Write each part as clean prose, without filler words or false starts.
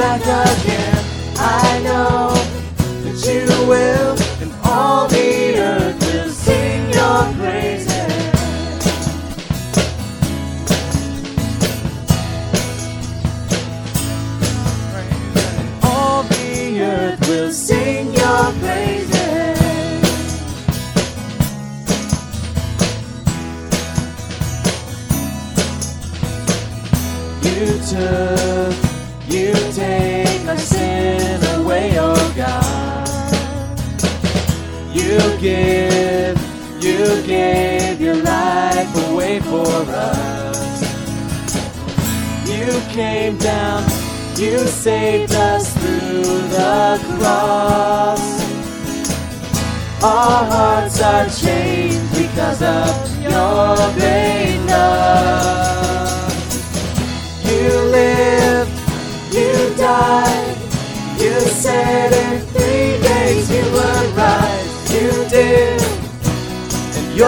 back again. I know that you will, and all the earth will sing your praises. And all the earth will sing your praises. You take my sin away, oh God. You gave your life away for us. You came down, you saved us through the cross. Our hearts are changed because of your great love. You lived, you died, you said in 3 days you would rise. You did, and you're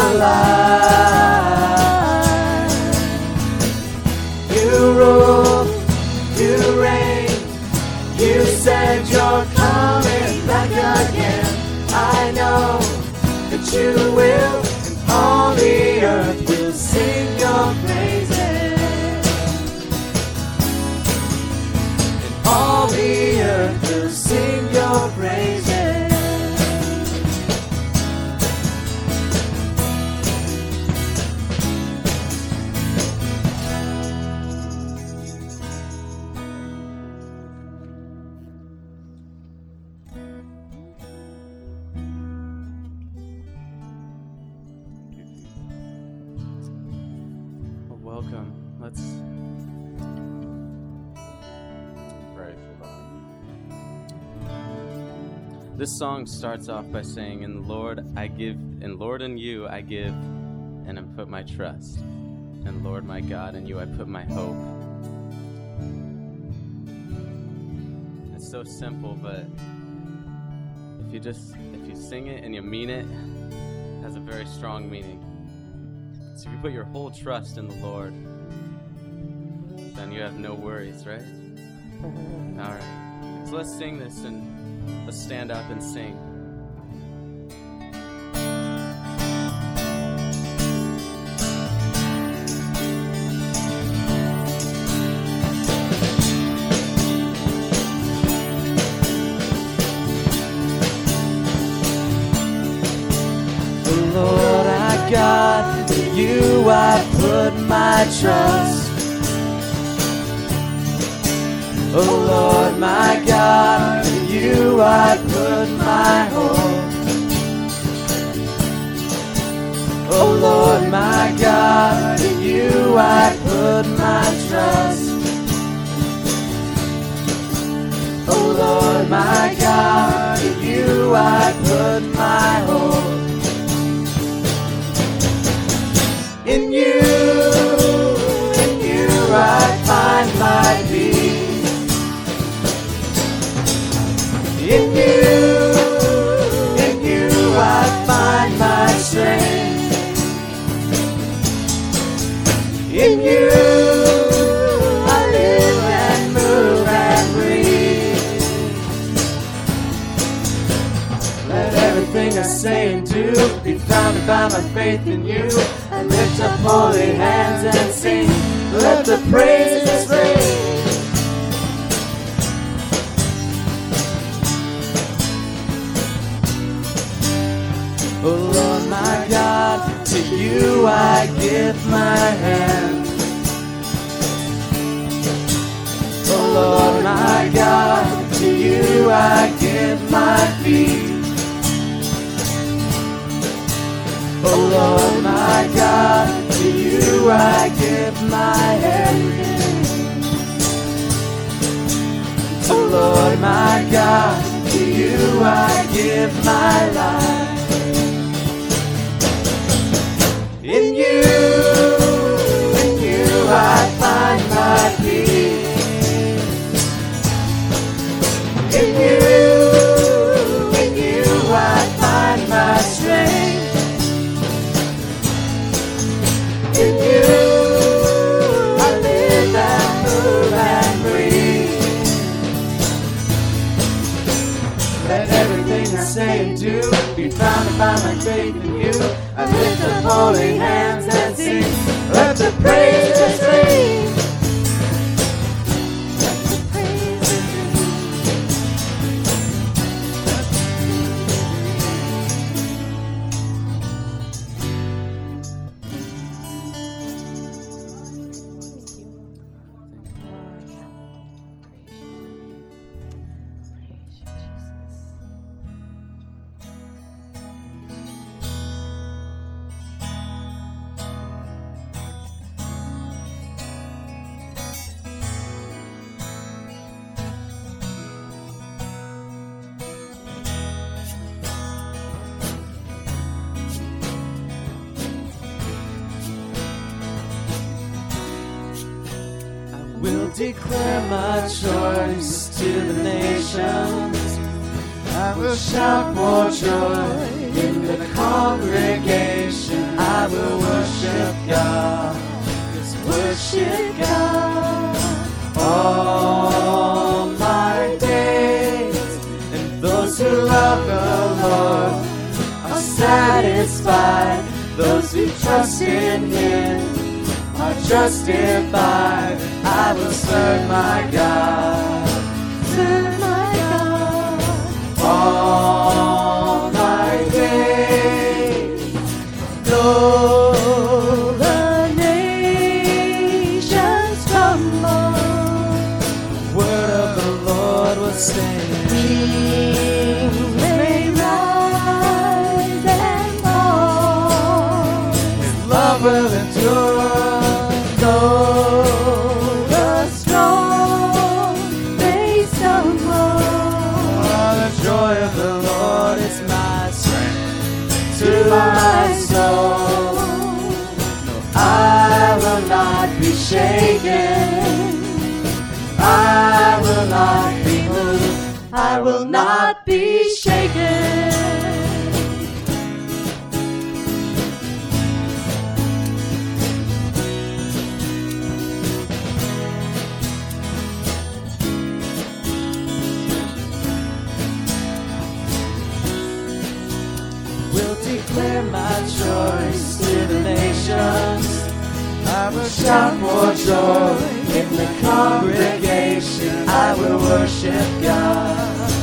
alive. You rule, you reign, you said you're coming back again. I know that you will, and all the earth will sing your praises. All the earth will sing your praises. Well, welcome. Let's This song starts off by saying, "In the Lord I give, in Lord and you I give, and I put my trust. And Lord my God, in you I put my hope." It's so simple, but if you sing it and you mean it, it has a very strong meaning. So if you put your whole trust in the Lord, then you have no worries, right? All right. So let's sing this and let's stand up and sing. The Lord our God, in you I put my trust. Oh Lord my God, in you I put my hope. Oh Lord my God, in you I put my trust. Oh Lord my God, in you I put my hope. In you I find my peace. In you I find my strength. In you I live and move and breathe. Let everything I say and do be founded by my faith in you. I lift up holy hands and sing. Let the praises ring. Oh Lord my God, to you I give my hand. Oh Lord my God, to you I give my feet. Oh Lord my God, to you I give my everything. Oh Lord my God, to you I give my life. In you I find my peace. In you I find my strength. In you I live and move and breathe. say and do, be founded by my faith in you. I lift up holy hands and sing, let the praises ring. Will declare my choice to the nations. I will shout for joy in the congregation. I will worship God, yes, worship God all my days. And those who love the Lord are satisfied. Those who trust in Him are justified. I will serve my God, serve my God, all my days. Though the nations stumble, the word of the Lord will stand. Kings may rise and fall, His love will endure. My soul, no, I will not be shaken. I will not be moved. I will not be shaken. Declare my choice to the nations. I will shout for joy in the congregation. I will worship God,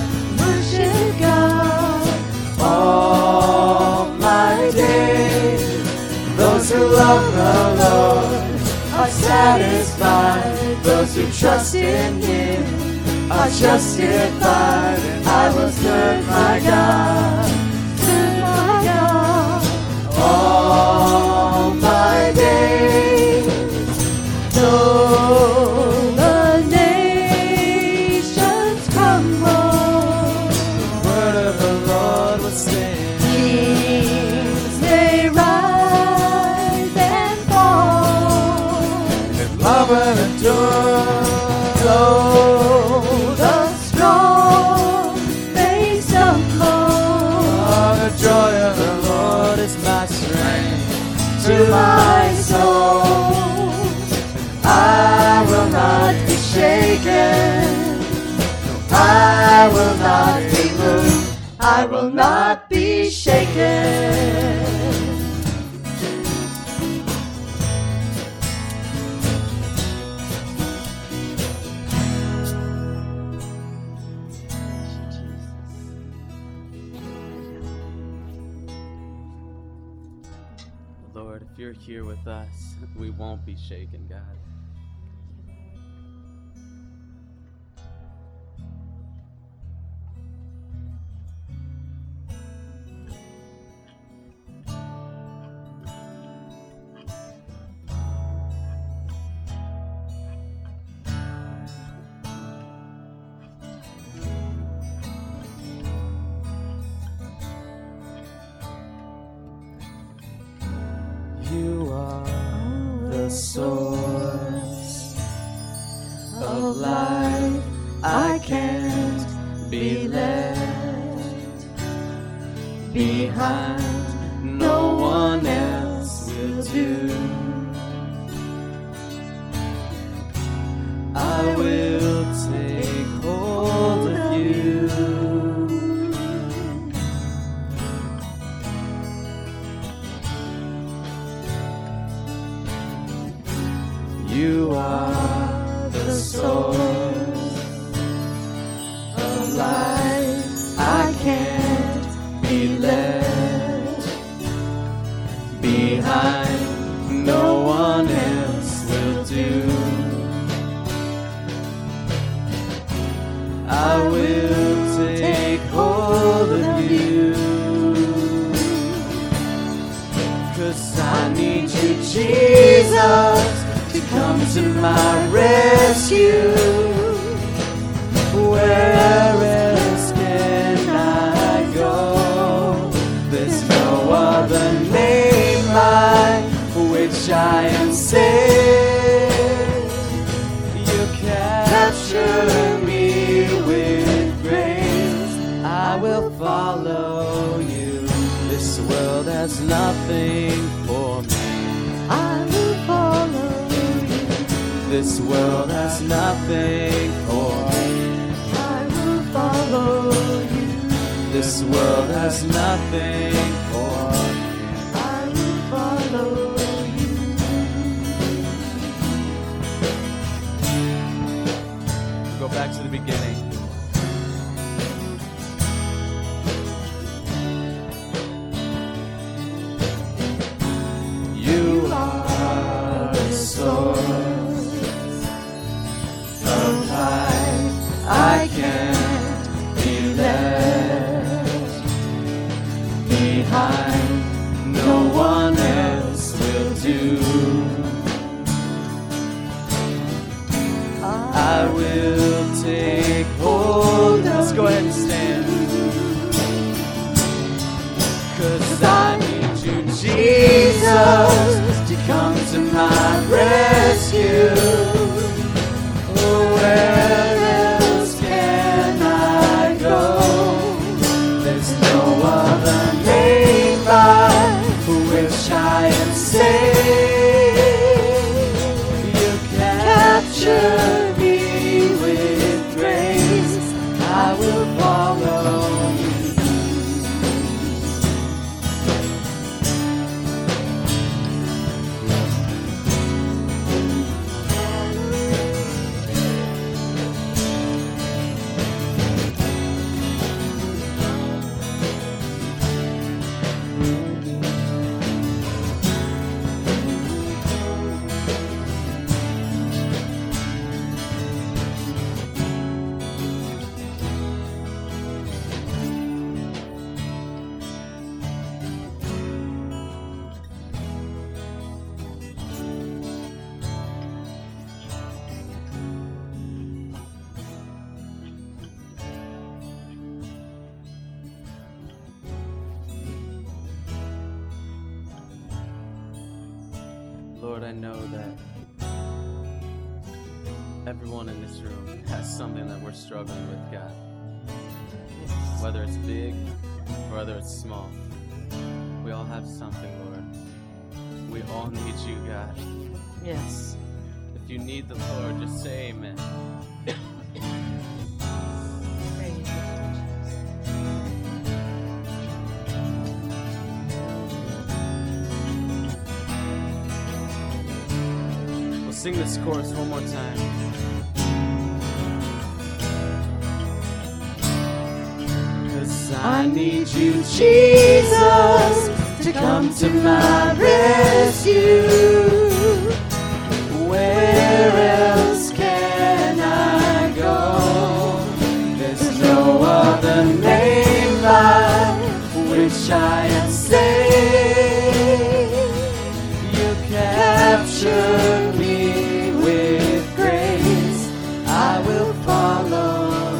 all my days. Those who love the Lord are satisfied. Those who trust in Him are justified. I will serve my God all my days. Though the nations crumble, the word of the Lord will stand. Kings may rise and fall, His love will endure. Though the strong may stumble, the joy of the Lord is my strength to my soul. I will not be shaken. I will not be moved. I will not be shaken. Lord, if you're here with us, we won't be shaken, God. You are the source of life. I can't be left behind. No one else will do. I will take hold of you. I will take hold of you. 'Cause I need you, Jesus, to come to my rescue. Where else can I go? There's no other name by which I am saved. You capture me with grace. I will follow you. This world has nothing for me. I will follow you. This world has nothing for me. I will follow you. This world has nothing for me. I will follow you. Go back to the beginning. You are the source of life. I can't be left behind. No one else will do. I will take hold. Let's go ahead and stand. 'Cause I need you, Jesus, to come to my rescue. Where else can I go? There's no other name by which I am saved. You capture me with grace. I will follow you. Lord, I know that everyone in this room has something that we're struggling with, God. Whether it's big or whether it's small. We all have something, Lord. We all need you, God. Yes. If you need the Lord, just say amen. We'll sing this chorus one more time. I need you, Jesus, to come to my rescue. Where else can I go? There's no other name by which I am saved. You capture me with grace. I will follow.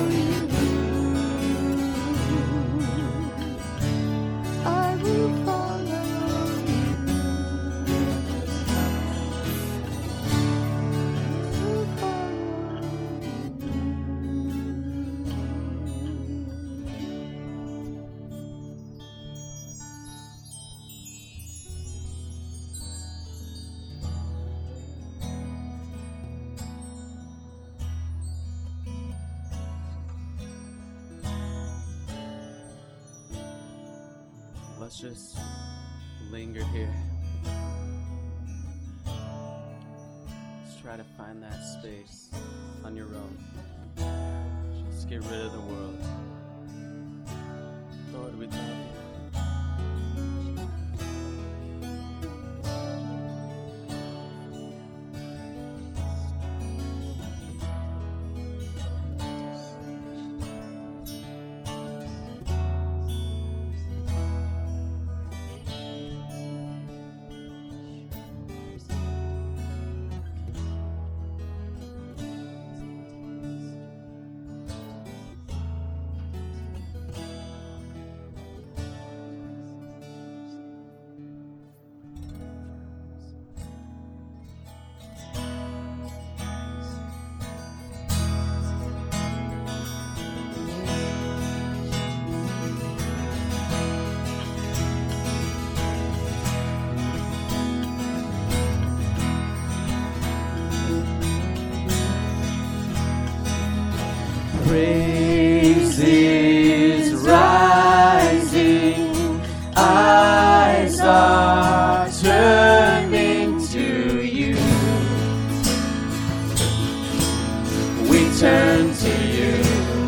Let's just linger here. Just try to find that space on your own. Just get rid of the world. Lord, we love you. Praises rising, eyes are turning to you. We turn to you.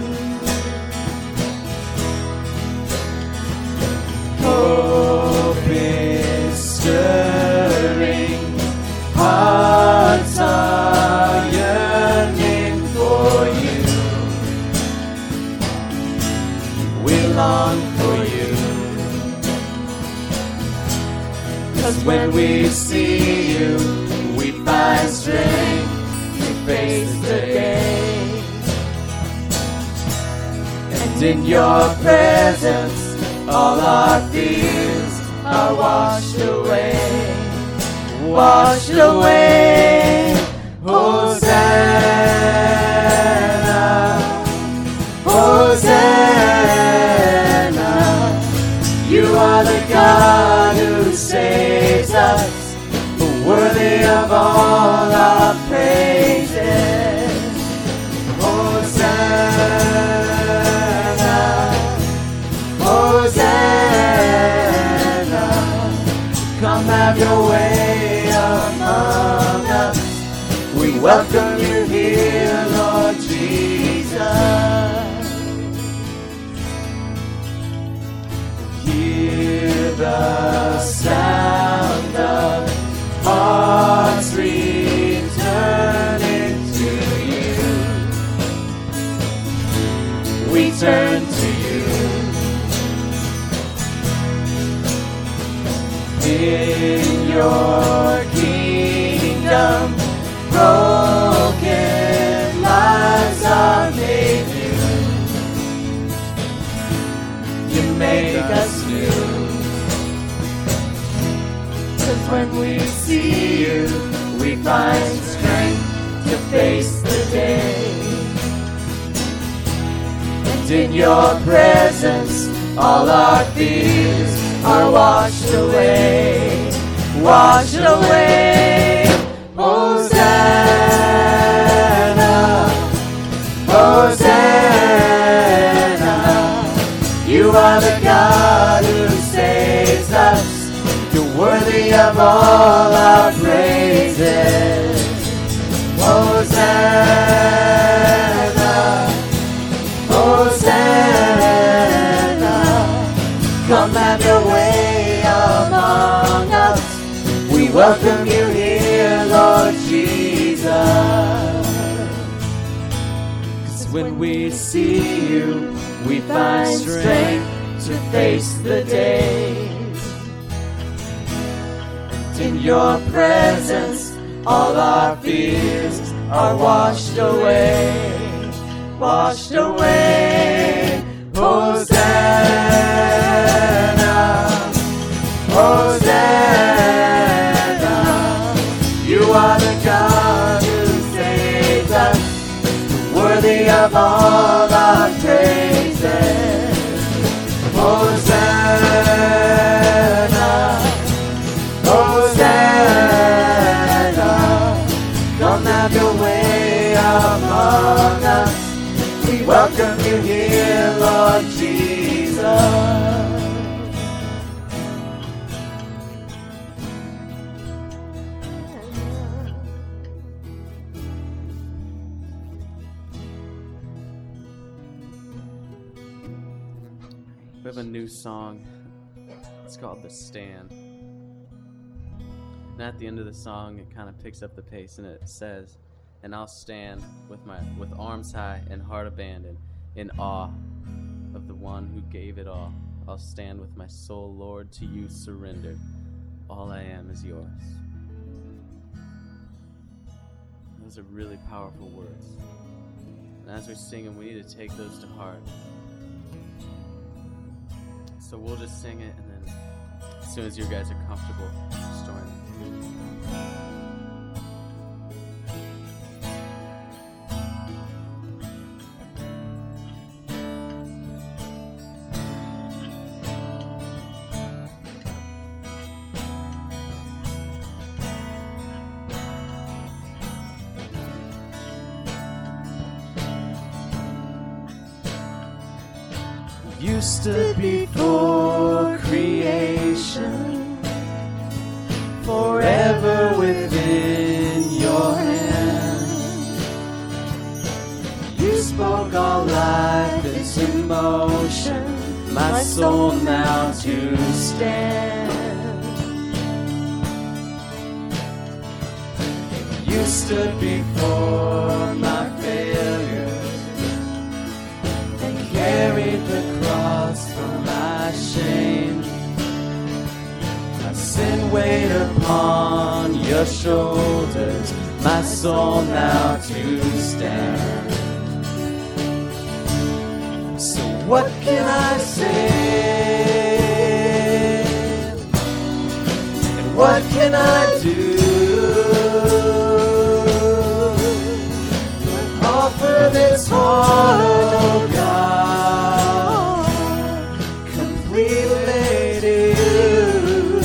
Hope is stirring, hearts are yearning for you. We long for you. 'Cause when we see you, we find strength to face the day. And in your presence, all our fears are washed away. Washed away. Hosanna, Hosanna. You are the God who saves us, worthy of all our praises. Hosanna, Hosanna. Come have your way among us. We welcome you here, Lord Jesus. Hear the sound of hearts returning to you. We turn to you. In your kingdom, broken lives are made new. You make us new. 'Cause when we see you, we find strength to face the day. And in your presence, all our fears are washed away. Washed away. Hosanna, Hosanna. You are the God who saves us. You're worthy of all our praises. Hosanna, Hosanna. Come have your way among us. We welcome you here, Lord Jesus. 'Cause when we see you, we find strength to face the day. And in your presence, all our fears are washed away. Washed away. Hosanna, Hosanna. You are the God who saves us, worthy of all our praises. Hosanna, Hosanna. Come have your way among us. We welcome you here, Lord Jesus. We have a new song. It's called The Stand. And at the end of the song, it kind of picks up the pace and it says, "And I'll stand with arms high and heart abandoned, in awe of the one who gave it all. I'll stand with my soul, Lord, to you surrendered. All I am is yours." Those are really powerful words. And as we sing them, we need to take those to heart. So we'll just sing it, and then as soon as you guys are comfortable, just join me. You stood before creation, forever within your hand. You spoke all life into motion, my soul now to stand. You stood before my failures and carried the cross for my shame. My sin weighed upon your shoulders, my soul now to stand. So what can I say? And what can I do? Offer this heart, oh God, completely to you.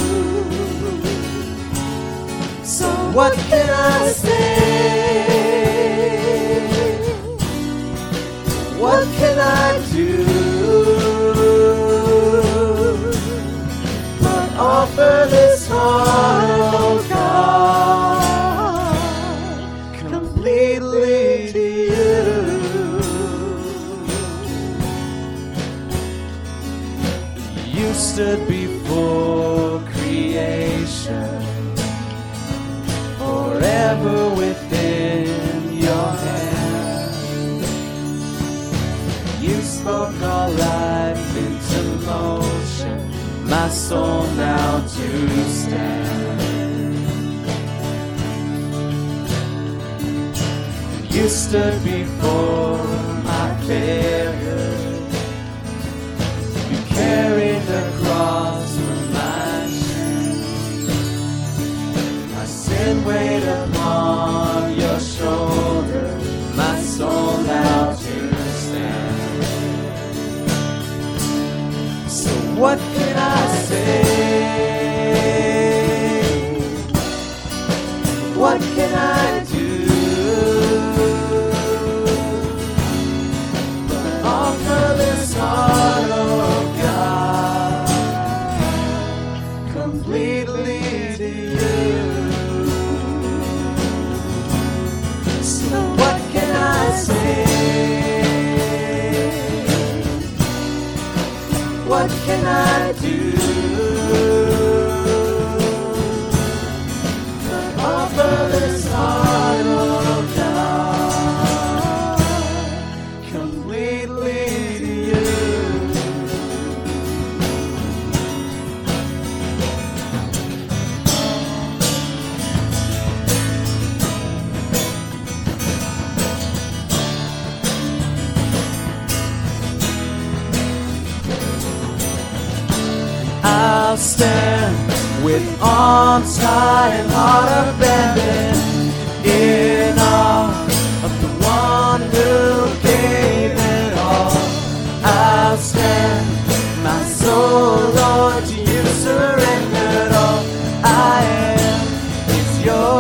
So what can I say? What can I do? But offer this heart, oh God, completely to you. You stood before creation, forever within your hand. You spoke all life into motion, my soul now to stand. You stood before my failure. You carried the cross for my shame. My sin weighed upon your shoulder, my soul now to stand. So what can I say? What can I do? Offer this heart, oh God, completely to you. So what can I say? What can I do? Offer this heart, oh God, completely to you. I'll stand with arms high and heart abandoned, in awe of the one who gave it all. I'll stand, my soul, Lord, to you surrendered all. I am is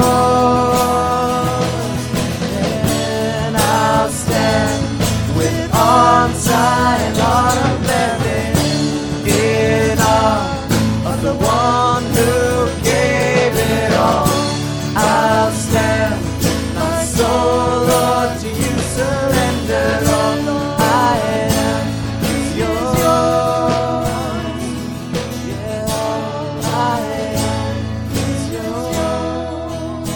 yours, and I'll stand with arms high and heart abandoned, in awe of the one who gave it all. I'll stand, my soul, Lord, to you surrender all. I am is yours. Yeah, all I am is yours.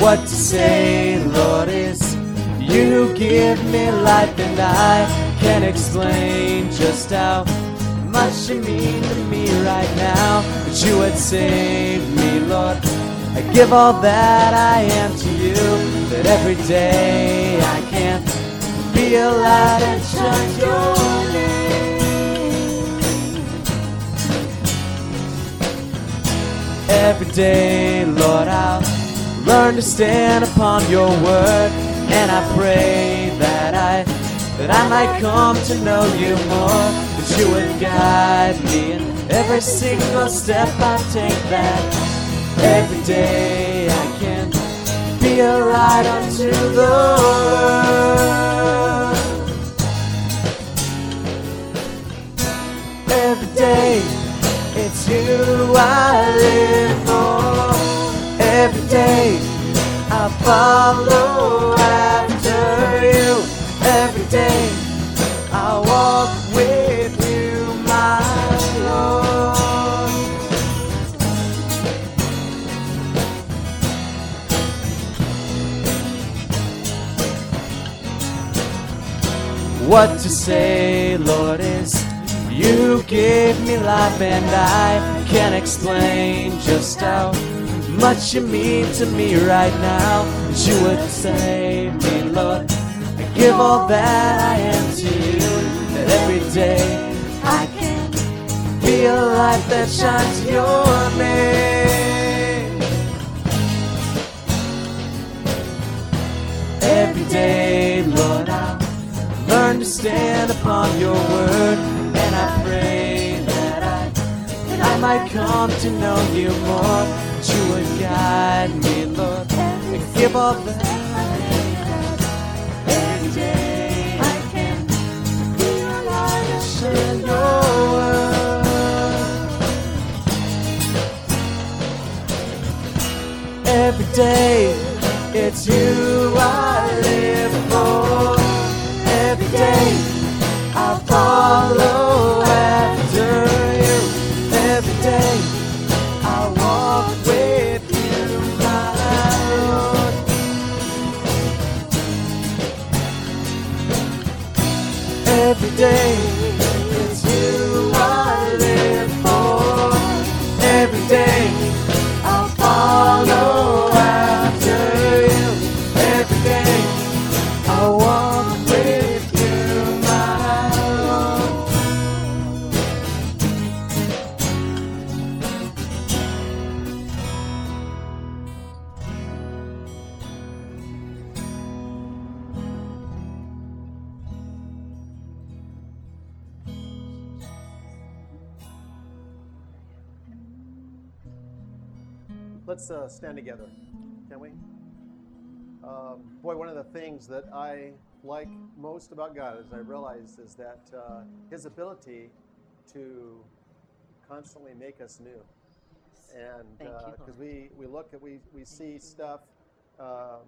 what to say, Lord, is you give me life, and I can't explain just how much you mean to me right now. That you would save me, Lord. I give all that I am to you, that every day I can be a light and shine your name. Every day, Lord, I'll learn to stand upon your word, and I pray that I might come to know you more, that you would guide me in every single step I take, that every day I can be a light unto the world. Every day it's you I live for. Every day I follow after you. Every day I walk with you, my Lord. What to say, Lord, is you give me life, and I can't explain just how much you mean to me right now. That you would save me, Lord. I give all that I am to you, that every day I can be a light that shines your name. Every day, Lord, I'll learn to stand upon your word, and I pray that I might come to know you more, that you would guide me, Lord, and give all that I have. Every day I can be a light and shine your word. Every day it's you I live for. Every day I follow after you. Every day I walk with you, my Lord. Every day it's you I live for. Every day I follow after you. Every day I walk with you, my Lord. Let's stand together, can we? Boy, one of the things that I like most about God, as I realize, is that His ability to constantly make us new. And Thank you, Lord. because we look at, we see stuff, uh,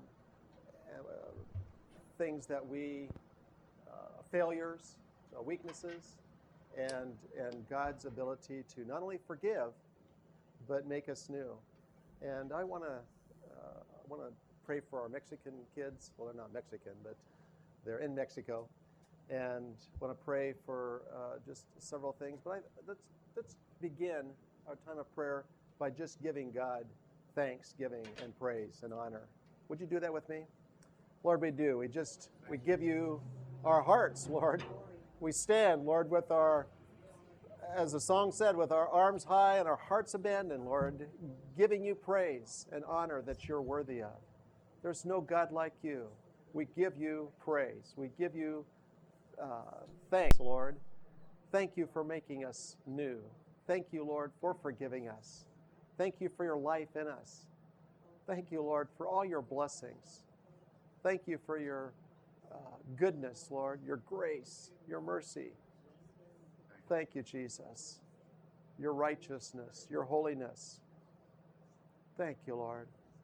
things that we, failures, weaknesses, and God's ability to not only forgive, but make us new. And I want to pray for our Mexican kids. Well, they're not Mexican, but they're in Mexico, and want to pray for just several things. But let's begin our time of prayer by just giving God thanksgiving and praise and honor. Would you do that with me? Lord, we do. We give you our hearts, Lord. We stand, Lord, with our, as the song said, with our arms high and our hearts abandoned, Lord, giving you praise and honor that you're worthy of. There's no God like you. We give you praise. We give you thanks, Lord. Thank you for making us new. Thank you, Lord, for forgiving us. Thank you for your life in us. Thank you, Lord, for all your blessings. Thank you for your goodness, Lord, your grace, your mercy. Thank you, Jesus, your righteousness, your holiness. Thank you, Lord.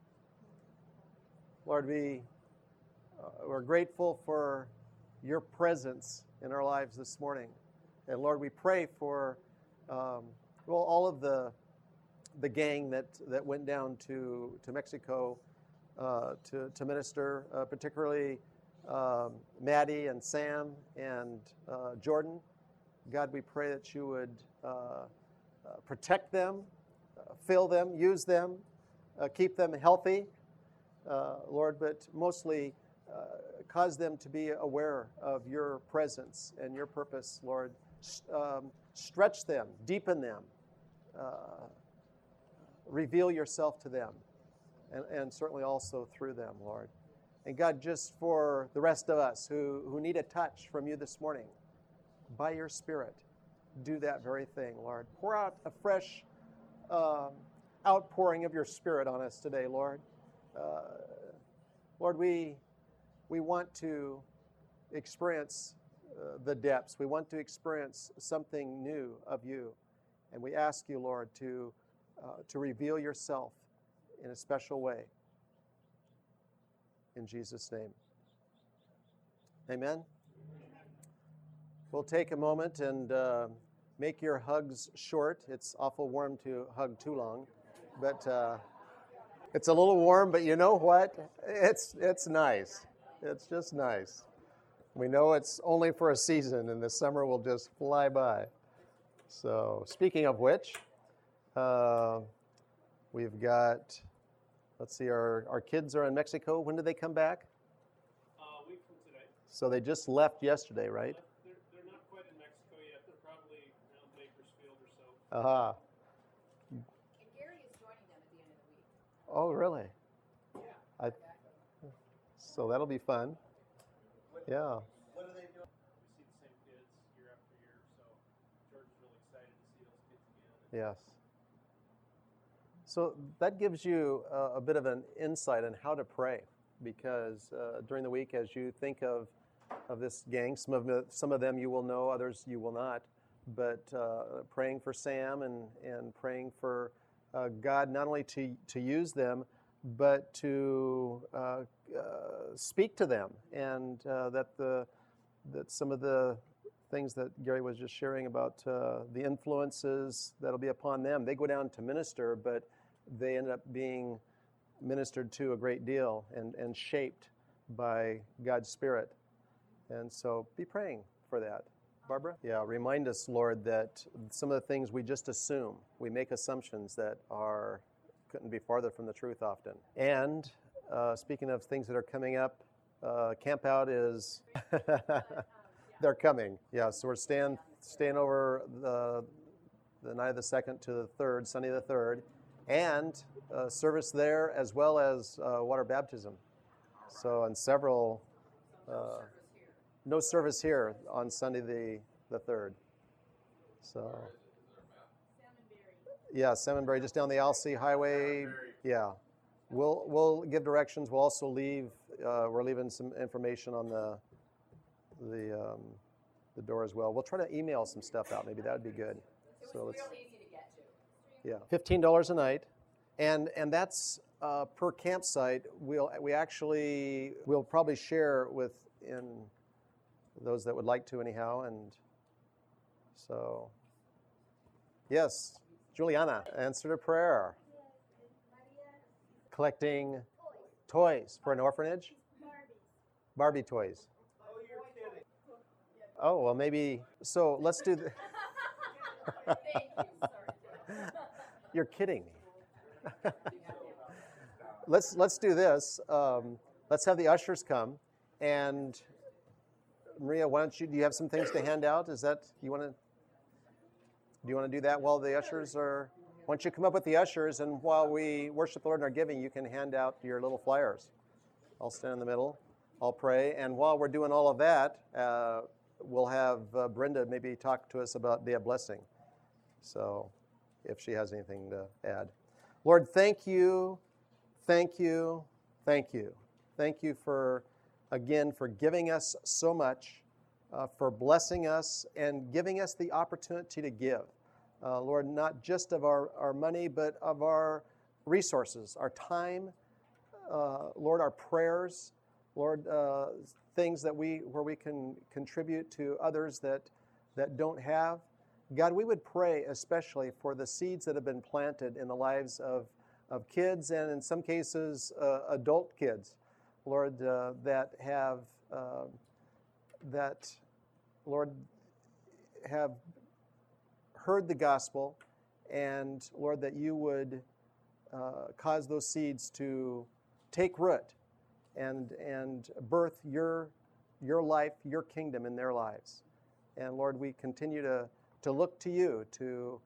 Lord, we're grateful for your presence in our lives this morning. And Lord, we pray for all of the gang that went down to Mexico to minister, particularly Maddie and Sam and Jordan. God, we pray that you would protect them, fill them, use them, keep them healthy, Lord, but mostly cause them to be aware of your presence and your purpose, Lord. Stretch them, deepen them, reveal yourself to them, and certainly also through them, Lord. And God, just for the rest of us who need a touch from you this morning, by your Spirit, do that very thing, Lord. Pour out a fresh outpouring of your Spirit on us today, Lord. Lord, we want to experience the depths. We want to experience something new of you. And we ask you, Lord, to reveal yourself in a special way. In Jesus' name. Amen. We'll take a moment and make your hugs short. It's awful warm to hug too long, but it's a little warm, but you know what? It's nice. It's just nice. We know it's only for a season, and the summer will just fly by. So, speaking of which, we've got, let's see, our kids are in Mexico. When did they come back? A week from today. So they just left yesterday, right? They're not quite in Mexico yet. They're probably around Bakersfield or so. Aha. And Gary is joining them at the end of the week. Oh, really? Yeah. So that'll be fun. Yeah. What are they doing? We see the same kids year after year, so George is really excited to see those kids again. Yes. So that gives you a bit of an insight on how to pray, because during the week, as you think of this gang, some of them you will know, others you will not, but praying for Sam and praying for God not only to use them, but to speak to them, and that some of the things that Gary was just sharing about the influences that'll be upon them. They go down to minister, but they end up being ministered to a great deal and shaped by God's Spirit. And so be praying for that. Barbara? Yeah, remind us, Lord, that some of the things we just assume, we make assumptions that couldn't be farther from the truth often. And speaking of things that are coming up, Camp Out is, they're coming. Yeah, so we're staying over the night of the 2nd to the 3rd, Sunday the 3rd, and service there as well as water baptism. So on several, no service here on Sunday the 3rd. So, yeah, Salmonberry, just down the Alsea Highway. Yeah, we'll give directions. We'll also leave. We're leaving some information on the door as well. We'll try to email some stuff out. Maybe that would be good. So let's. Real easy to get to. Yeah, $15 a night, and that's per campsite. We'll probably share in those that would like to anyhow, and so yes, Juliana, answer to prayer. Collecting toys for an orphanage. Barbie toys. Oh, you're kidding. Oh well, maybe. So let's do. Thank you. Sorry. You're kidding me. Let's do this. Let's have the ushers come, and Maria, do you have some things to hand out? Do you want to do that while the ushers are? Why don't you come up with the ushers, and while we worship the Lord in our giving, you can hand out your little flyers. I'll stand in the middle. I'll pray, and while we're doing all of that, we'll have Brenda maybe talk to us about Day of Blessing. So, if she has anything to add. Lord, thank you, thank you, thank you. Thank you for giving us so much, for blessing us and giving us the opportunity to give. Lord, not just of our money, but of our resources, our time, Lord, our prayers, Lord, things where we can contribute to others that don't have. God, we would pray especially for the seeds that have been planted in the lives of of kids, and in some cases, adult kids, Lord, that have, Lord, have heard the gospel, and Lord, that you would cause those seeds to take root and birth your life, your kingdom in their lives. And Lord, we continue to look to you to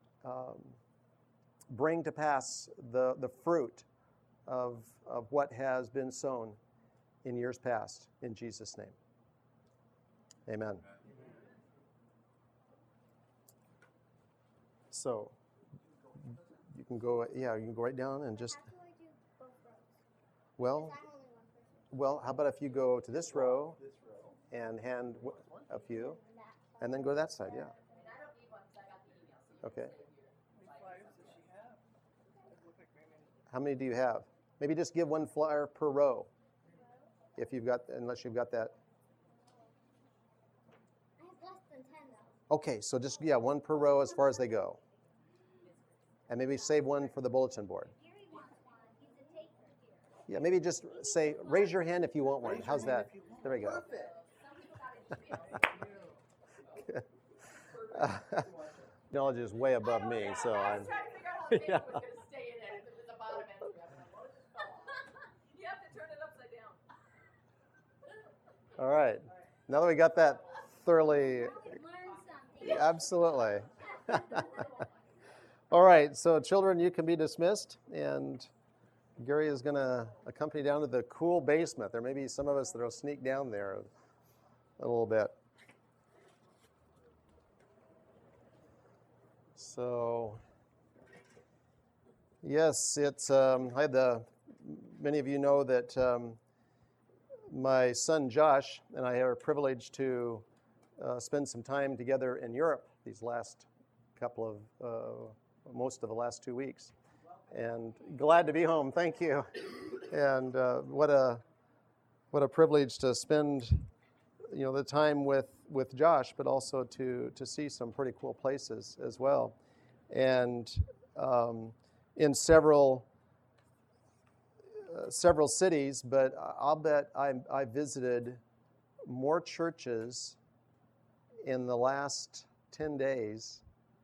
bring to pass the fruit of what has been sown in years past. In Jesus' name. Amen. So you can go, you can go right down and just, well, how about if you go to this row and hand a few, and then go to that side, yeah. Okay. How many do you have? Maybe just give one flyer per row, if you've got, unless you've got that. I have less than 10 though. Okay, so just, one per row as far as they go. And maybe save one for the bulletin board. Gary wants one. He's a taker here. Yeah, maybe just say, raise your hand if you want one. How's that? There we go. Knowledge is way above me, so I'm. I was trying to figure out how the paper was going to stay in it if it was a bottom entry. You have to turn it upside down. All right. Now that we got that thoroughly, Learn something. absolutely. All right, so children, you can be dismissed, and Gary is going to accompany down to the cool basement. There may be some of us that will sneak down there a little bit. So, yes, it's, many of you know that my son Josh and I are privileged to spend some time together in Europe these last couple of, most of the last 2 weeks. And glad to be home, thank you. And what a privilege to spend, the time with Josh, but also to see some pretty cool places as well. And in several cities, but I'll bet I visited more churches in the last 10 days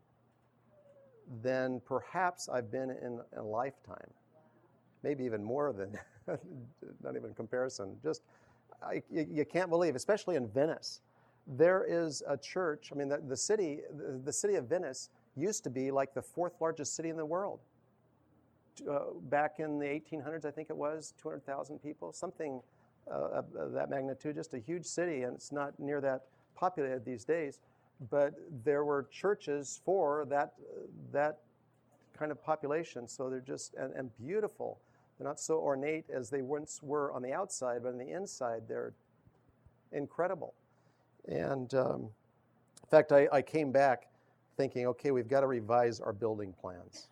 than perhaps I've been in a lifetime. Maybe even more than, not even comparison. Just, you can't believe, especially in Venice. There is a church, I mean, the city of Venice used to be like the 4th largest city in the world. Back in the 1800s, I think it was, 200,000 people, something of that magnitude, just a huge city, and it's not near that populated these days. But there were churches for that kind of population, so they're just, and beautiful. They're not so ornate as they once were on the outside, but on the inside, they're incredible. And in fact, I came back thinking, okay, we've got to revise our building plans.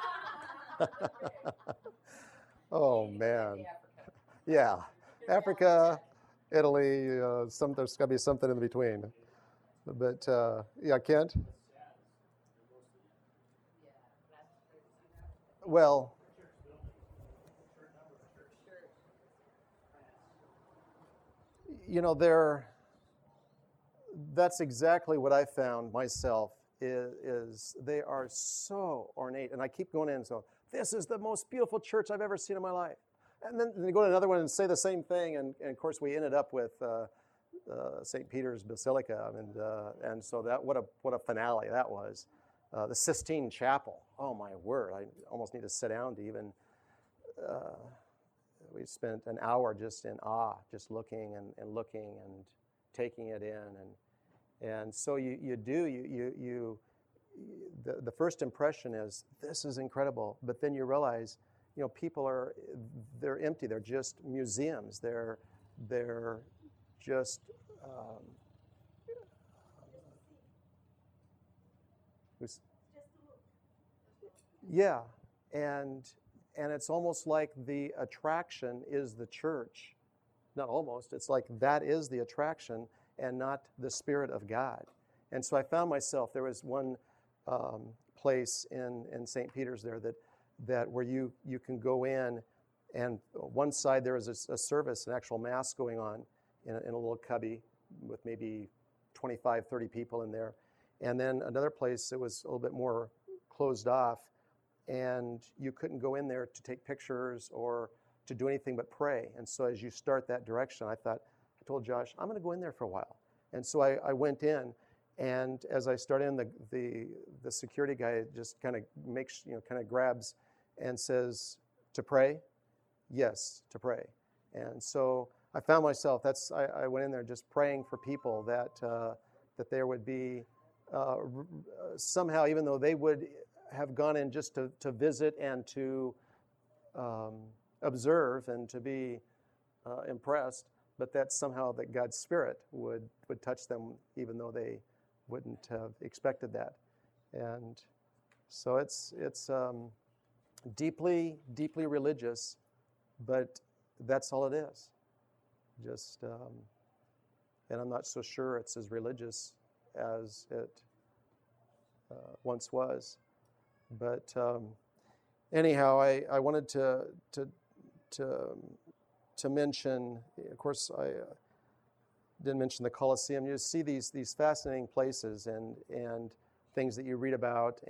Oh, man. Yeah. Africa, Italy, there's got to be something in between. But, Kent? Well, that's exactly what I found myself, is they are so ornate. And I keep going in and so, this is the most beautiful church I've ever seen in my life. And then they go to another one and say the same thing. And of course, we ended up with St. Peter's Basilica. And so that, what a finale that was. The Sistine Chapel. Oh, my word. I almost need to sit down to even... we spent an hour just in awe, just looking and looking and taking it in. And so the first impression is, this is incredible. But then you realize, people they're empty. They're just museums. They're just, yeah. And it's almost like the attraction is the church. Not almost. It's like that is the attraction and not the Spirit of God. And so I found myself, there was one place in St. Peter's there that that where you can go in, and one side there is a service, an actual mass going on in a little cubby with maybe 25, 30 people in there. And then another place that was a little bit more closed off, and you couldn't go in there to take pictures or to do anything but pray. And so as you start that direction, I told Josh, I'm going to go in there for a while. And so I went in, and as I start in, the security guy just kind of grabs and says, "To pray?" "Yes, to pray." And so I found myself, I went in there just praying for people that there would be somehow, even though they would have gone in just to visit and to observe and to be impressed, but that somehow that God's Spirit would touch them, even though they wouldn't have expected that. And so it's deeply, deeply religious, but that's all it is. Just, and I'm not so sure it's as religious as it once was. But anyhow, I wanted to mention, of course, I didn't mention the Colosseum. You see these fascinating places and things that you read about,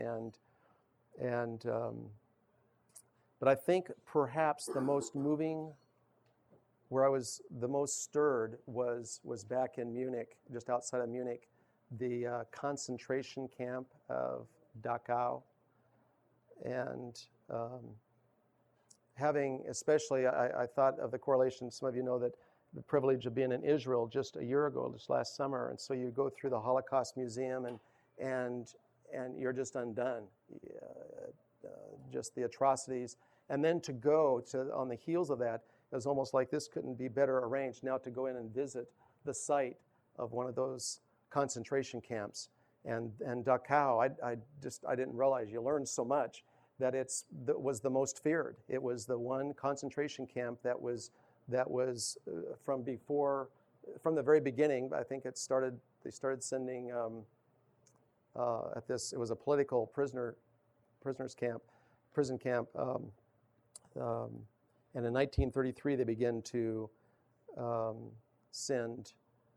but I think perhaps the most moving, where I was the most stirred, was back in Munich, just outside of Munich, the concentration camp of Dachau. And having, especially, I thought of the correlation. Some of you know that the privilege of being in Israel just a year ago, just last summer, and so you go through the Holocaust Museum, and you're just undone, just the atrocities. And then to go to, on the heels of that, it was almost like this couldn't be better arranged, now to go in and visit the site of one of those concentration camps. And Dachau, I didn't realize, you learn so much, that was the most feared. It was the one concentration camp that was from the very beginning. I think they started sending it was a political prison camp, and in 1933 they began to send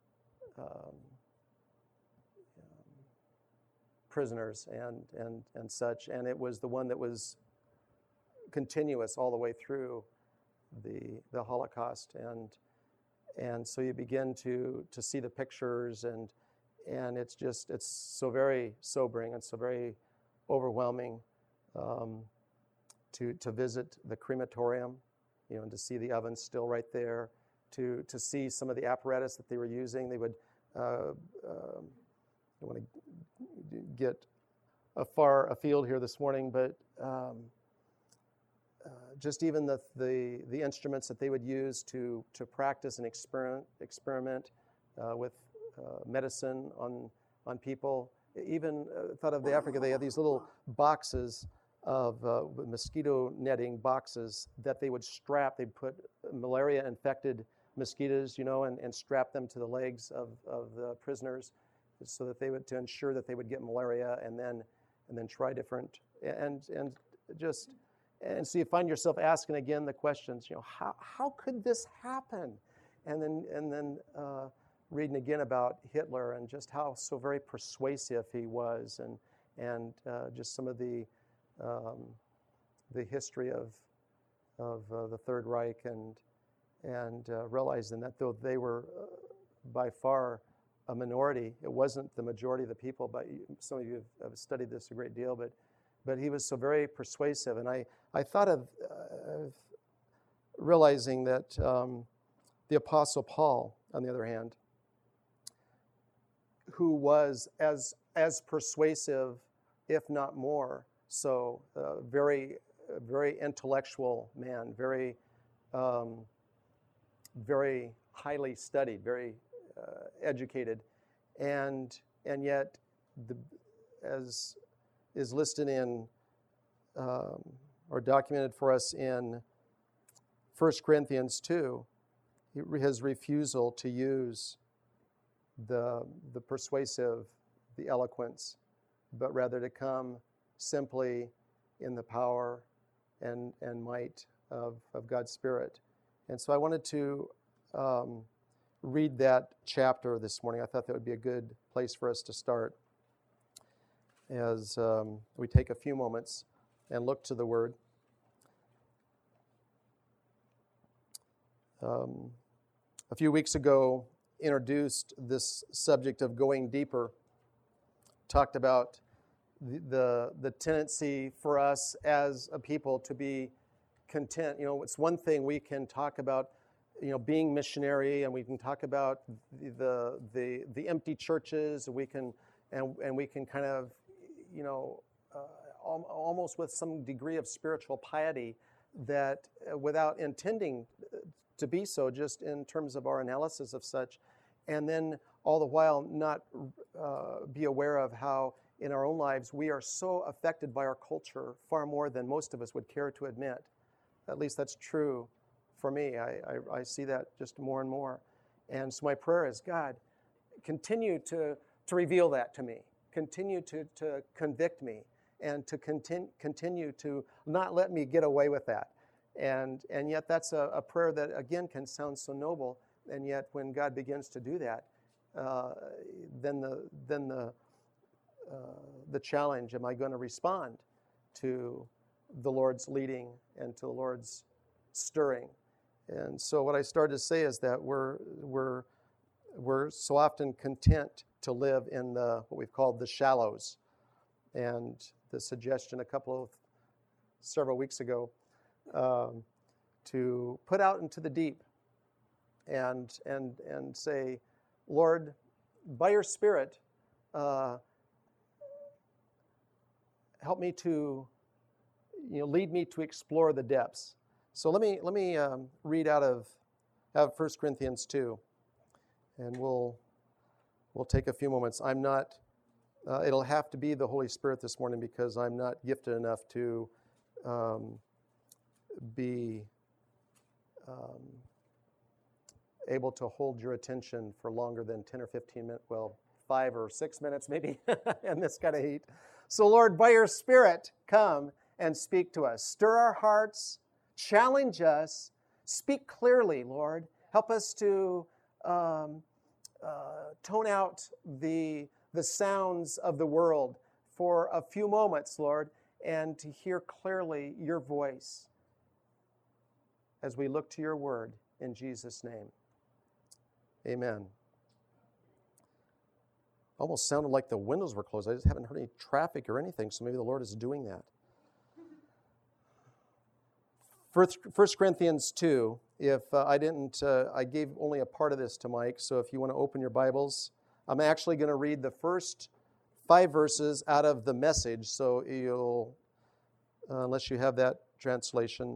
prisoners and such, and it was the one that was continuous all the way through the Holocaust, and so you begin to see the pictures, and it's so very sobering and so very overwhelming to visit the crematorium, and to see the ovens still right there, to see some of the apparatus that they were using. They would I want to get far afield here this morning, but just even the instruments that they would use to practice and experiment with medicine on people. Even thought of Africa, they had these little boxes of mosquito netting boxes that they would strap. They'd put malaria-infected mosquitoes, and strap them to the legs of the prisoners, so that to ensure that they would get malaria, and then try different, and so you find yourself asking again the questions, how could this happen? And then reading again about Hitler and just how so very persuasive he was, and just some of the history of the Third Reich, and realizing that though they were by far a minority, it wasn't the majority of the people. But some of you have studied this a great deal. But he was so very persuasive, and I thought of realizing that the Apostle Paul, on the other hand, who was as persuasive, if not more, so very very intellectual man, very very highly studied, very educated, and yet, as is listed in or documented for us in 1 Corinthians 2, his refusal to use the persuasive, the eloquence, but rather to come simply in the power and might of God's Spirit. And so I wanted to read that chapter this morning. I thought that would be a good place for us to start as we take a few moments and look to the Word. A few weeks ago, introduced this subject of going deeper, talked about the tendency for us as a people to be content. You know, it's one thing we can talk about, you know, being missionary, and we can talk about the empty churches. We can kind of, you know, almost with some degree of spiritual piety, that without intending to be so, just in terms of our analysis of such, and then all the while not be aware of how in our own lives we are so affected by our culture far more than most of us would care to admit. At least that's true for me. I see that just more and more. And so my prayer is, God, continue to reveal that to me. Continue to convict me, and to continue to not let me get away with that. And yet that's a prayer that, again, can sound so noble. And yet when God begins to do that, then the challenge, am I going to respond to the Lord's leading and to the Lord's stirring? And so what I started to say is that we're so often content to live in what we've called the shallows. And the suggestion several weeks ago, to put out into the deep and say, Lord, by your Spirit, help me to, lead me to explore the depths. So let me read out of 1 Corinthians 2, and we'll take a few moments. I'm not. It'll have to be the Holy Spirit this morning, because I'm not gifted enough to be able to hold your attention for longer than 10 or 15 minutes, 5 or 6 minutes maybe, in this kind of heat. So Lord, by your Spirit, come and speak to us. Stir our hearts, challenge us, speak clearly, Lord. Help us to tone out the sounds of the world for a few moments, Lord, and to hear clearly your voice as we look to your word in Jesus' name. Amen. Almost sounded like the windows were closed. I just haven't heard any traffic or anything, so maybe the Lord is doing that. 1 Corinthians 2, if I gave only a part of this to Mike, so if you want to open your Bibles, I'm actually going to read the first 5 verses out of the Message, so you'll, unless you have that translation,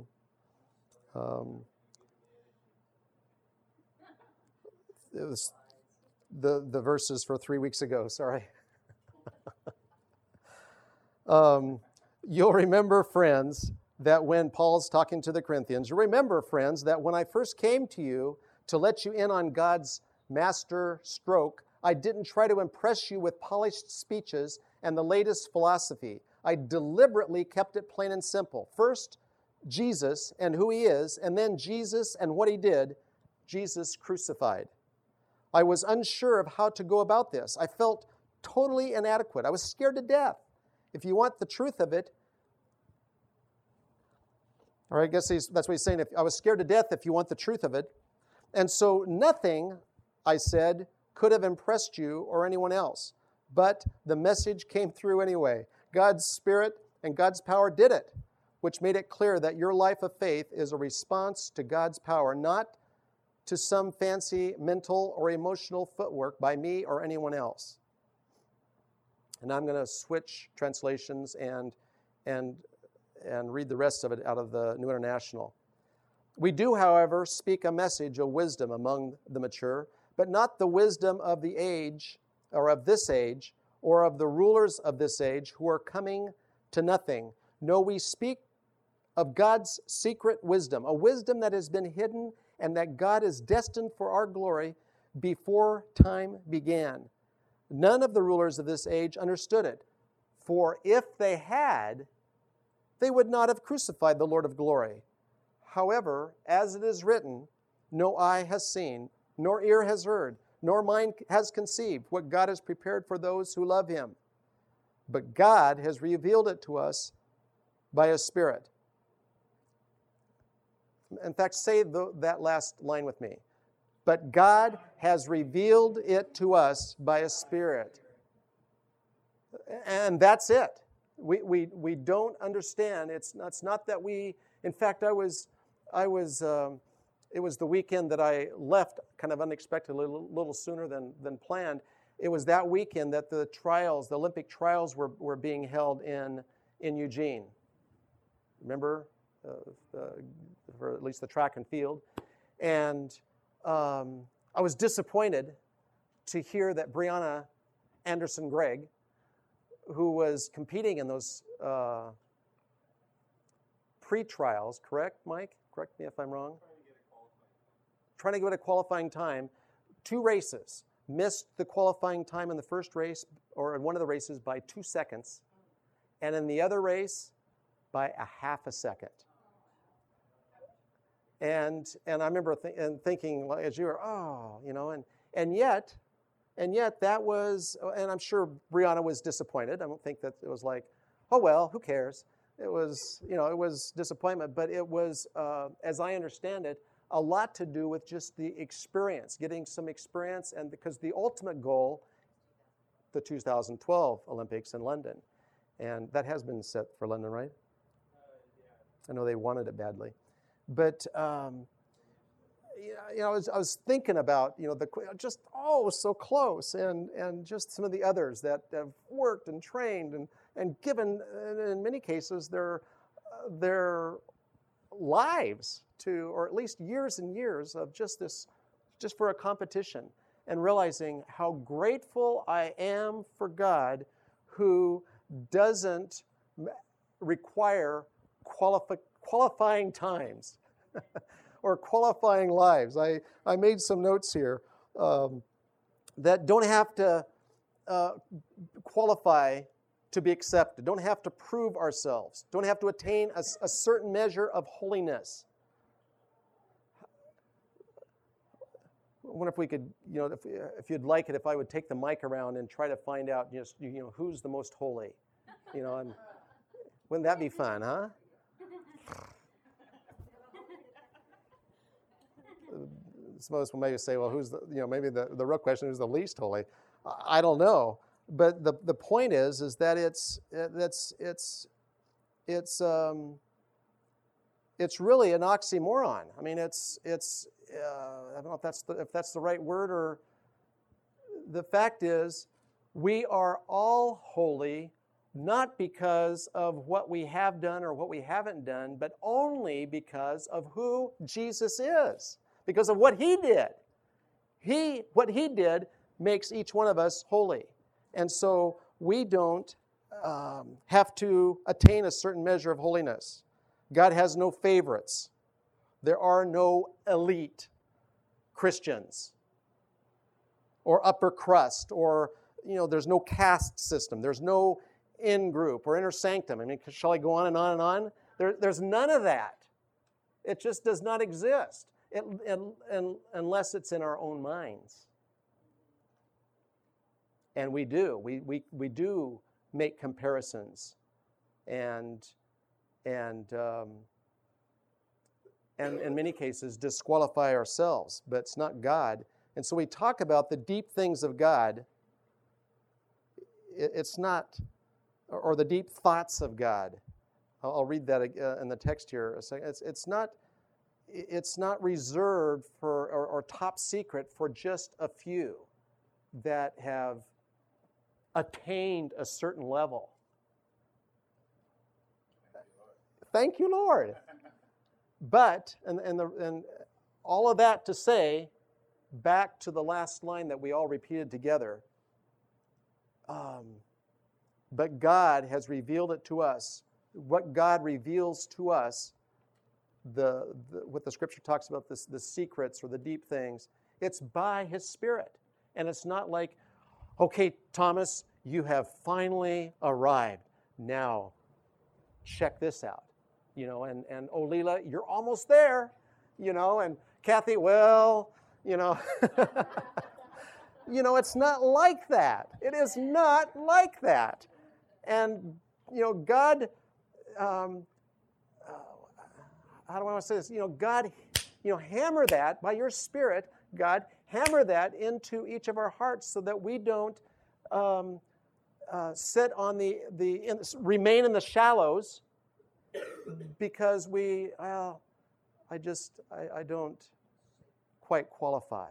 it was the verses for 3 weeks ago, sorry. You'll remember, friends, that when Paul's talking to the Corinthians, you remember, friends, that when I first came to you to let you in on God's master stroke, I didn't try to impress you with polished speeches and the latest philosophy. I deliberately kept it plain and simple. First, Jesus and who he is, and then Jesus and what he did, Jesus crucified. I was unsure of how to go about this. I felt totally inadequate. I was scared to death. If you want the truth of it, or I guess that's what he's saying. If I was scared to death, if you want the truth of it. And so nothing, I said, could have impressed you or anyone else. But the message came through anyway. God's Spirit and God's power did it, which made it clear that your life of faith is a response to God's power, not to some fancy mental or emotional footwork by me or anyone else. And I'm going to switch translations and read the rest of it out of the New International. We do, however, speak a message of wisdom among the mature, but not the wisdom of the age, or of this age, or of the rulers of this age who are coming to nothing. No, we speak of God's secret wisdom, a wisdom that has been hidden and that God is destined for our glory before time began. None of the rulers of this age understood it, for if they had, they would not have crucified the Lord of glory. However, as it is written, no eye has seen, nor ear has heard, nor mind has conceived what God has prepared for those who love him. But God has revealed it to us by his Spirit. In fact, say that last line with me. But God has revealed it to us by his Spirit. And that's it. We don't understand. It's not that we. In fact, it was the weekend that I left, kind of unexpectedly, a little sooner than planned. It was that weekend that the Olympic trials were being held in Eugene. Remember, for at least the track and field, and I was disappointed to hear that Brianna Anderson-Gregg, who was competing in those pre-trials, correct, Mike? Correct me if I'm wrong. Trying to get a qualifying time. 2 races. Missed the qualifying time in the first race, or in one of the races, by 2 seconds. And in the other race, by a half a second. And I remember thinking, as you were, and yet that was, and I'm sure Brianna was disappointed. I don't think that it was like, oh well, who cares? It was, it was disappointment, but it was, as I understand it, a lot to do with just the experience, getting some experience, and because the ultimate goal, the 2012 Olympics in London, and that has been set for London, right? I know they wanted it badly. But I was thinking about so close, and just some of the others that have worked and trained and given, in many cases, their lives to, or at least years and years of just for a competition, and realizing how grateful I am for God, who doesn't require qualifying times or qualifying lives. I made some notes here that don't have to qualify to be accepted, don't have to prove ourselves, don't have to attain a certain measure of holiness. I wonder if we could, if you'd like it, if I would take the mic around and try to find out, who's the most holy. And wouldn't that be fun, huh? Suppose we'll maybe say, well, who's maybe the real question is the least holy. I don't know, but the point is that it's really an oxymoron. I mean, it's I don't know if that's the right word, or the fact is we are all holy, not because of what we have done or what we haven't done, but only because of who Jesus is, because of what he did. What he did makes each one of us holy. And so we don't have to attain a certain measure of holiness. God has no favorites. There are no elite Christians or upper crust, or there's no caste system. There's no in-group or inner sanctum. I mean, shall I go on and on and on? There's none of that. It just does not exist unless it's in our own minds. And we do. We do make comparisons and in many cases disqualify ourselves, but it's not God. And so we talk about the deep things of God. It's not, or the deep thoughts of God. I'll read that in the text here a second. It's not reserved for or top secret for just a few that have attained a certain level. Thank you, Lord. But, and all of that to say, back to the last line that we all repeated together, but God has revealed it to us. What God reveals to us, what the Scripture talks about, the secrets or the deep things, it's by His Spirit. And it's not like, okay, Thomas, you have finally arrived. Now, check this out, and oh, Leela, you're almost there, and Kathy, well, it's not like that. It is not like that. And, God, how do I want to say this? God, hammer that by your Spirit, God, hammer that into each of our hearts so that we don't sit on remain in the shallows because I don't quite qualify.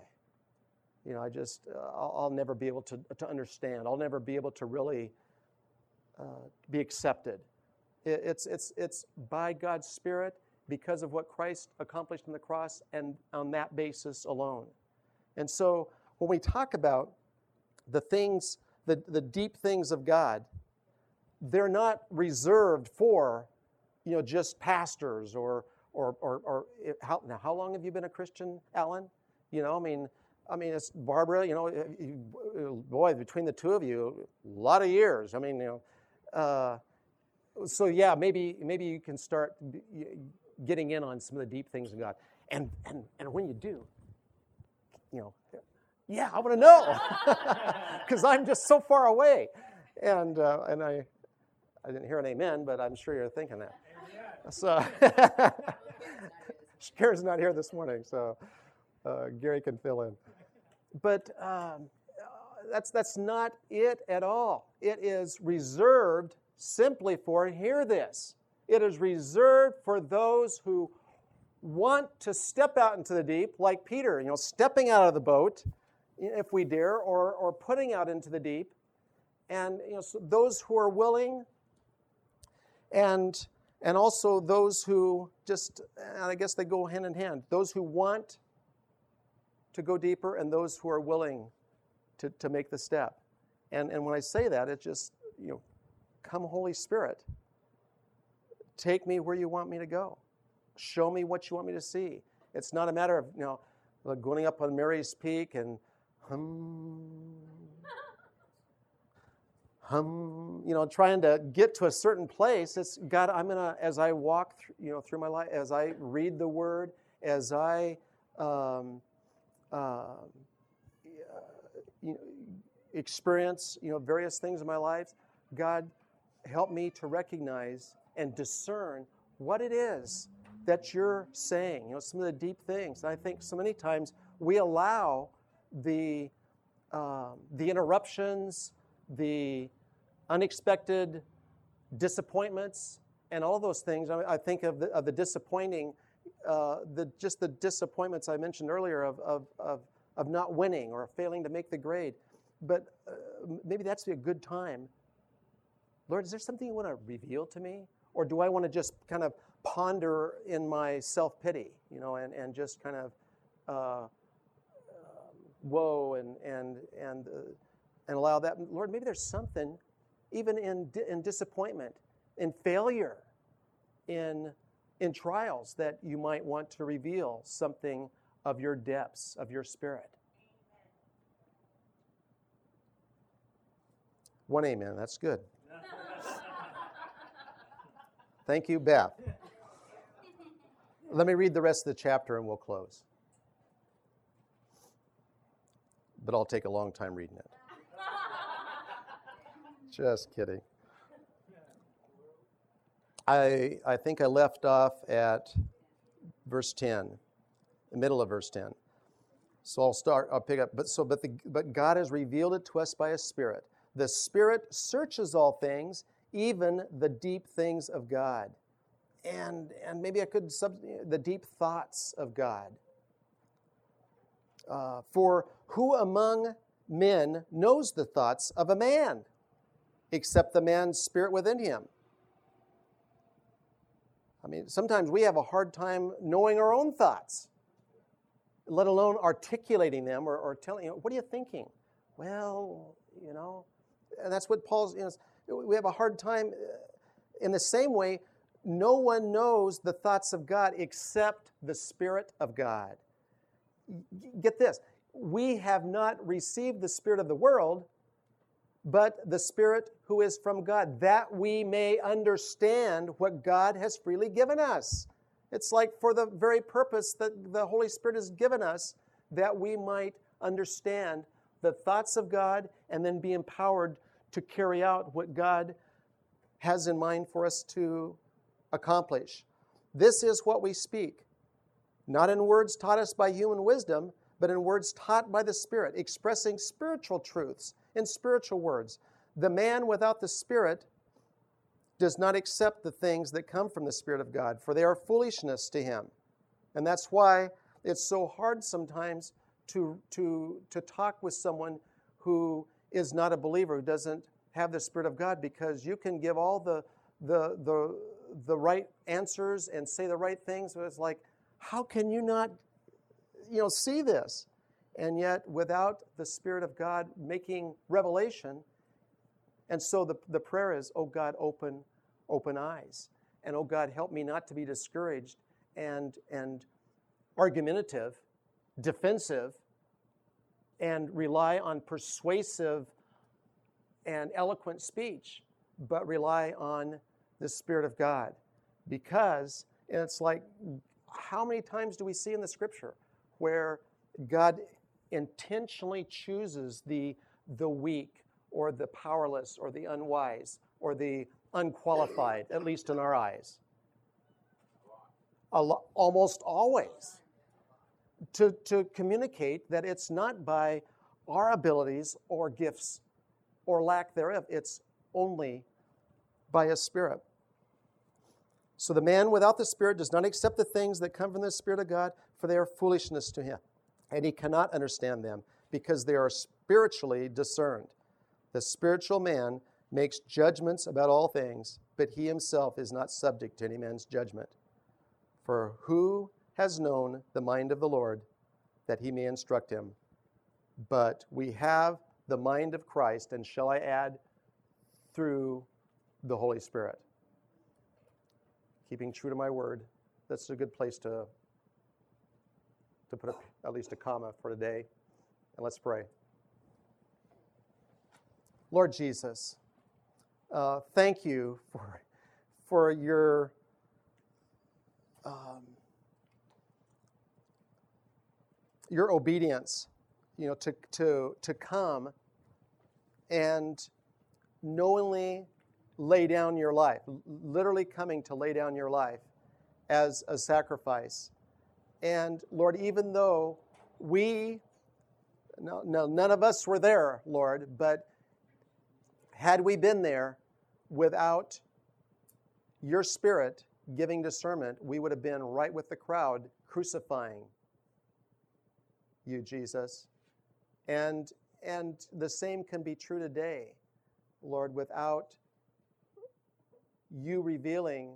I'll never be able to understand. I'll never be able to really be accepted. It's by God's Spirit because of what Christ accomplished on the cross and on that basis alone. And so when we talk about the things, the deep things of God, they're not reserved for, just pastors or how long have you been a Christian, Alan? It's Barbara, boy, between the two of you, a lot of years. So yeah, maybe you can start getting in on some of the deep things of God. And when you do, yeah, I want to know because I'm just so far away. And I didn't hear an amen, but I'm sure you're thinking that. So Karen's not here this morning, so Gary can fill in. But that's not it at all. It is reserved simply for, hear this, it is reserved for those who want to step out into the deep, like Peter, stepping out of the boat, if we dare, or putting out into the deep. And so those who are willing, and also those who just, and I guess they go hand in hand, those who want to go deeper and those who are willing to make the step. And when I say that, it's just, come Holy Spirit, take me where you want me to go. Show me what you want me to see. It's not a matter of, going up on Mary's Peak and trying to get to a certain place. It's, God, I'm going to, as I walk through my life, as I read the Word, as I experience, various things in my life, God, help me to recognize and discern what it is that you're saying, some of the deep things. And I think so many times we allow the interruptions, the unexpected disappointments, and all those things. I think of the disappointing, the disappointments I mentioned earlier of not winning or failing to make the grade. But maybe that's a good time. Lord, is there something you want to reveal to me? Or do I want to just kind of ponder in my self-pity, and just kind of woe and allow that? Lord, maybe there's something, even in disappointment, in failure, in trials, that you might want to reveal something of your depths, of your Spirit. One amen. That's good. Thank you, Beth. Let me read the rest of the chapter and we'll close. But I'll take a long time reading it. Just kidding. I think I left off at verse 10, the middle of verse 10. So I'll pick up. But God has revealed it to us by His Spirit. The Spirit searches all things, even the deep things of God. And maybe I could the deep thoughts of God. For who among men knows the thoughts of a man, except the man's spirit within him? Sometimes we have a hard time knowing our own thoughts, let alone articulating them or telling, what are you thinking? Well, and that's what Paul's, we have a hard time. In the same way, no one knows the thoughts of God except the Spirit of God. Get this. We have not received the spirit of the world, but the Spirit who is from God, that we may understand what God has freely given us. It's like for the very purpose that the Holy Spirit has given us, that we might understand the thoughts of God and then be empowered to carry out what God has in mind for us to accomplish. This is what we speak, not in words taught us by human wisdom, but in words taught by the Spirit, expressing spiritual truths in spiritual words. The man without the Spirit does not accept the things that come from the Spirit of God, for they are foolishness to him. And that's why it's so hard sometimes to talk with someone who is not a believer, who doesn't have the Spirit of God, because you can give all the right answers and say the right things, but it's like, how can you not see this? And yet, without the Spirit of God making revelation, and so the prayer is, oh God, open eyes. And oh God, help me not to be discouraged and argumentative, defensive, and rely on persuasive and eloquent speech, but rely on the Spirit of God. Because, and it's like, how many times do we see in the Scripture where God intentionally chooses the weak or the powerless or the unwise or the unqualified, at least in our eyes? Almost always. To communicate that it's not by our abilities or gifts or lack thereof. It's only by His Spirit. So the man without the Spirit does not accept the things that come from the Spirit of God, for they are foolishness to him, and he cannot understand them, because they are spiritually discerned. The spiritual man makes judgments about all things, but he himself is not subject to any man's judgment. For who has known the mind of the Lord, that he may instruct him? But we have the mind of Christ, and shall I add, through the Holy Spirit. Keeping true to my word, that's a good place to put at least a comma for today. And let's pray. Lord Jesus, thank you for your obedience, to come and knowingly lay down your life, literally coming to lay down your life as a sacrifice. And Lord, even though none of us were there, Lord, but had we been there without your Spirit giving discernment, we would have been right with the crowd crucifying you, Jesus. And the same can be true today, Lord, without you revealing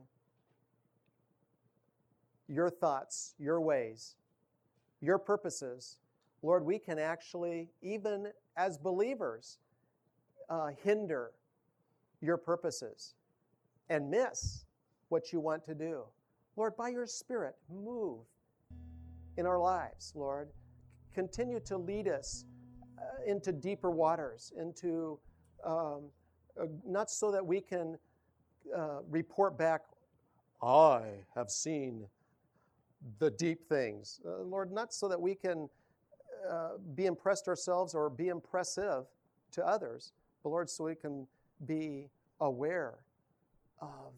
your thoughts, your ways, your purposes. Lord, we can actually, even as believers, hinder your purposes and miss what you want to do. Lord, by your Spirit, move in our lives, Lord. Continue to lead us into deeper waters, into not so that we can report back, I have seen the deep things. Lord, not so that we can be impressed ourselves or be impressive to others, but Lord, so we can be aware of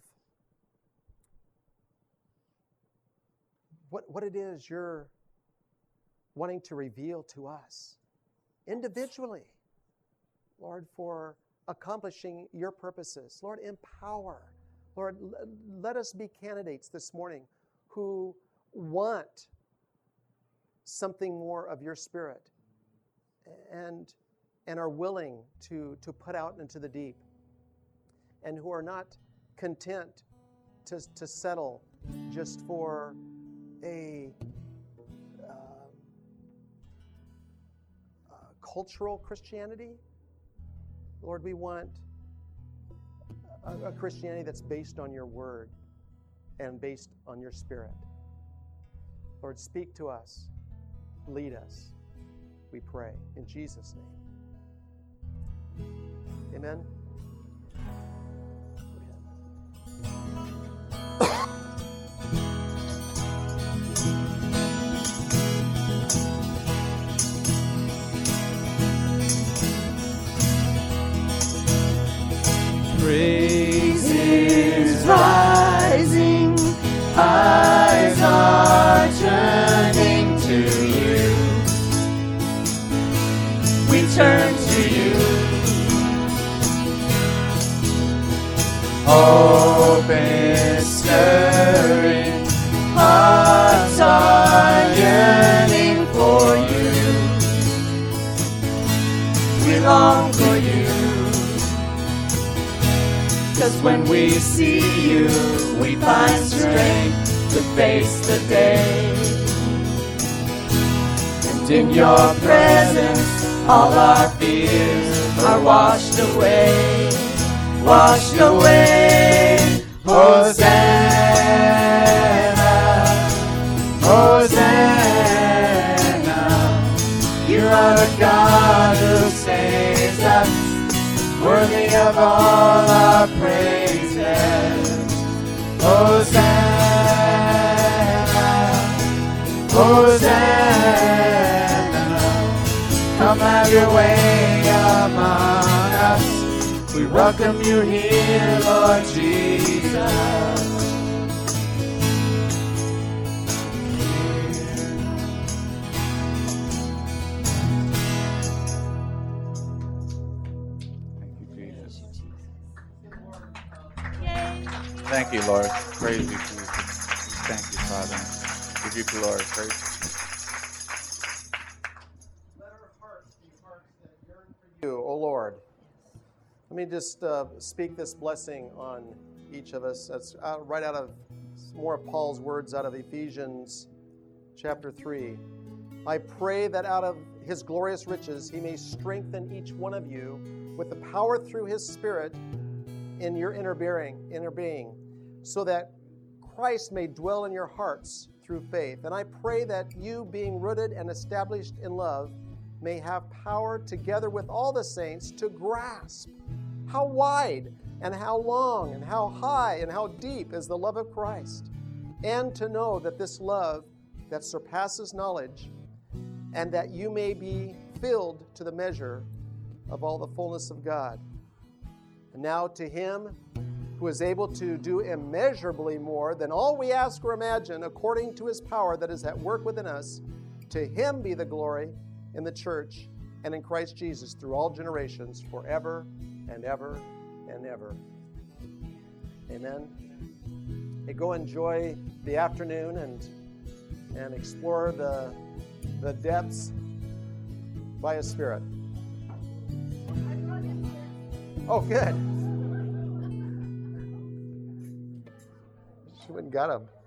what it is you're wanting to reveal to us individually, Lord, for accomplishing your purposes. Lord, empower. Lord, let us be candidates this morning who want something more of your Spirit and are willing to put out into the deep, and who are not content to settle just for a cultural Christianity. Lord, we want a Christianity that's based on your word and based on your Spirit. Lord, speak to us. Lead us. We pray in Jesus' name. Amen? Praise is rising, eyes are turning to you. We turn to you. Hope is stirring, hearts are yearning for you. We long for you. 'Cause when we see you, we find strength to face the day. And in your presence, all our fears are washed away, washed away. Hosanna, Hosanna. You are the God who saves us, worthy of all our praises. Hosanna, Hosanna. Come have your way among us. We welcome you here, Lord Jesus. Thank you, Lord. Praise you, Jesus. Thank you, Father. Give you glory. Praise Let our hearts be hearts that yearn for you, O Lord. Let me just speak this blessing on each of us. That's right out of more of Paul's words out of Ephesians chapter 3. I pray that out of his glorious riches he may strengthen each one of you with the power through his Spirit in your inner being, so that Christ may dwell in your hearts through faith. And I pray that you, being rooted and established in love, may have power together with all the saints to grasp how wide and how long and how high and how deep is the love of Christ, and to know that this love that surpasses knowledge, and that you may be filled to the measure of all the fullness of God. And now to him who is able to do immeasurably more than all we ask or imagine, according to his power that is at work within us, to him be the glory in the church and in Christ Jesus through all generations, forever and ever and ever. Amen. Hey, go enjoy the afternoon and explore the depths by his Spirit. Oh, good. She went and got him.